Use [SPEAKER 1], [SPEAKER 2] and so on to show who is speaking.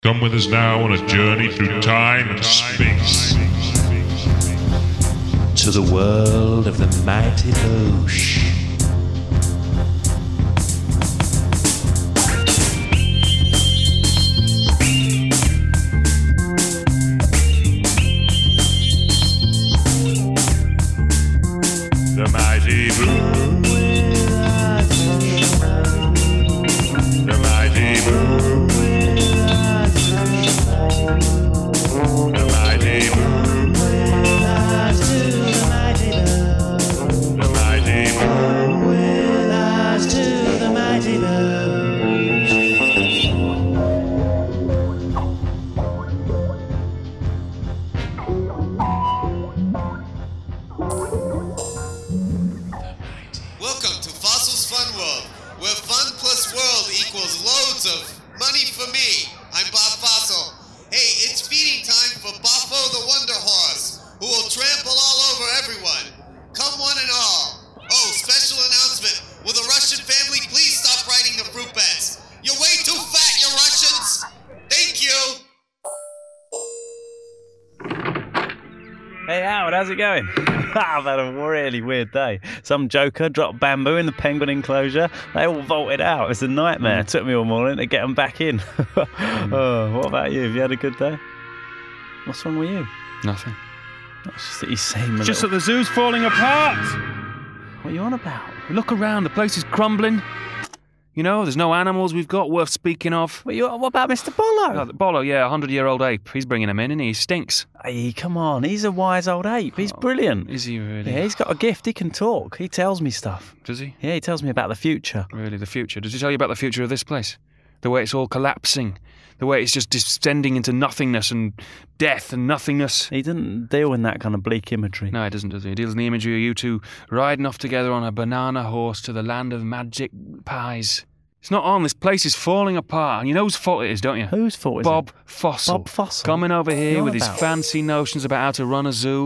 [SPEAKER 1] Come with us now on a journey through time and space.
[SPEAKER 2] To the world of the mighty Boosh.
[SPEAKER 1] The mighty Boosh. The mighty Boosh. The mighty Boosh. The mighty Boosh.
[SPEAKER 2] With us to the mighty Boosh.
[SPEAKER 3] Welcome to Fossil's Fun World, where fun plus world equals loads of money for me. I'm Bob Fossil. Hey, it's feeding time for Boffo the Wonder Horse, who will trample all over everyone. Come one and all. Oh, special announcement. Will the Russian family please stop riding the fruit bats? You're way too fat, you Russians. Thank you.
[SPEAKER 4] Hey Howard, how's it going? I've had a really weird day. Some joker dropped bamboo in the penguin enclosure. They all vaulted out. It's a nightmare. It took me all morning to get them back in. Oh, what about you? Have you had a good day? What's wrong with you?
[SPEAKER 5] Nothing.
[SPEAKER 4] It's just that you seem a
[SPEAKER 5] Just
[SPEAKER 4] little...
[SPEAKER 5] that the zoo's falling apart.
[SPEAKER 4] What are you on about?
[SPEAKER 5] Look around, the place is crumbling. You know, there's no animals we've got worth speaking of.
[SPEAKER 4] What about Mr. Bollo?
[SPEAKER 5] Oh, Bollo, yeah, 100-year-old ape. He's bringing him in, and he stinks.
[SPEAKER 4] Hey, come on. He's a wise old ape. He's brilliant.
[SPEAKER 5] Is he really?
[SPEAKER 4] Yeah, he's got a gift. He can talk. He tells me stuff.
[SPEAKER 5] Does he?
[SPEAKER 4] Yeah, he tells me about the future.
[SPEAKER 5] Really, the future. Does he tell you about the future of this place? The way it's all collapsing. The way it's just descending into nothingness and death and nothingness.
[SPEAKER 4] He didn't deal in that kind of bleak imagery.
[SPEAKER 5] No, he doesn't, does he? He deals in the imagery of you two riding off together on a banana horse to the land of magic pies. It's not on. This place is falling apart. And you know whose fault it is, don't you?
[SPEAKER 4] Whose fault is
[SPEAKER 5] Bob
[SPEAKER 4] it?
[SPEAKER 5] Fossil.
[SPEAKER 4] Bob Fossil?
[SPEAKER 5] Coming over here
[SPEAKER 4] What
[SPEAKER 5] with his
[SPEAKER 4] about?
[SPEAKER 5] fancy notions about how to run a zoo.